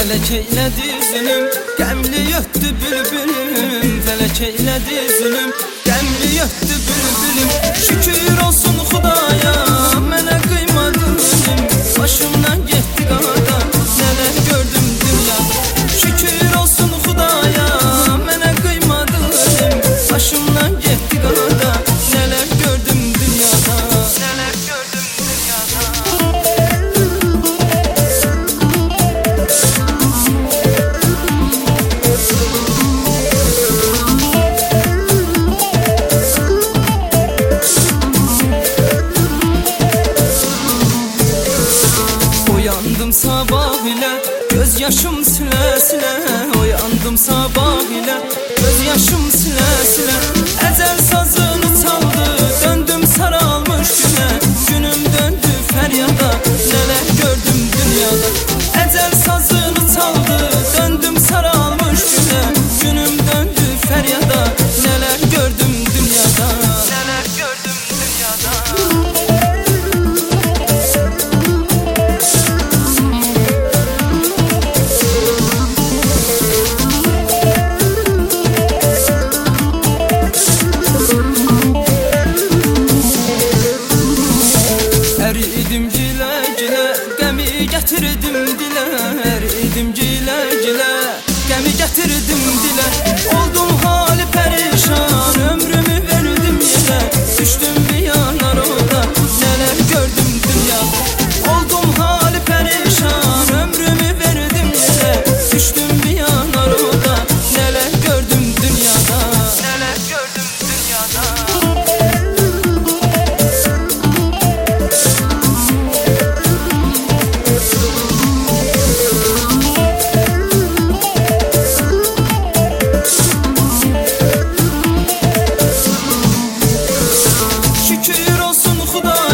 Felek eyledi zulüm, qəmli yötdü bülbülüm. Felek eyledi zulüm, qəmli yötdü bülbülüm. Şükür olsun Xudaya, mənə qıymadı ölüm. Başımdan getdi qada, nələr gördüm dünyada. Şükür olsun Xudaya, mənə qıymadı ölüm. Başımdan getdi qada, nələr gördüm dünyada. Nələr gördüm dünyada. Uyandım sabah ile göz yaşım sile sile. Uyandım sabah ile göz yaşım sile sile. Ecel sazını çaldı, döndüm saralmış güne. Günüm döndü feryada, neler gördüm dünyada. Ecel sazını çaldı, döndüm saralmış güne. Günüm döndü feryada, neler gördüm dünyada. Neler gördüm dünyada. Eridim gile gile, gəmi gətirdim dilə. Eridim gile gile, gəmi gətirdim dilə. Oldum hali perişan, ömrümü verdim yerə. Düşdüm bir yanar oda, neler gördüm dünyada. Oldum hali perişan, ömrümü verdim yerə. Düşdüm bir yanar oda, neler gördüm dünyada. Neler gördüm dünyada. Şükür olsun Xudaya.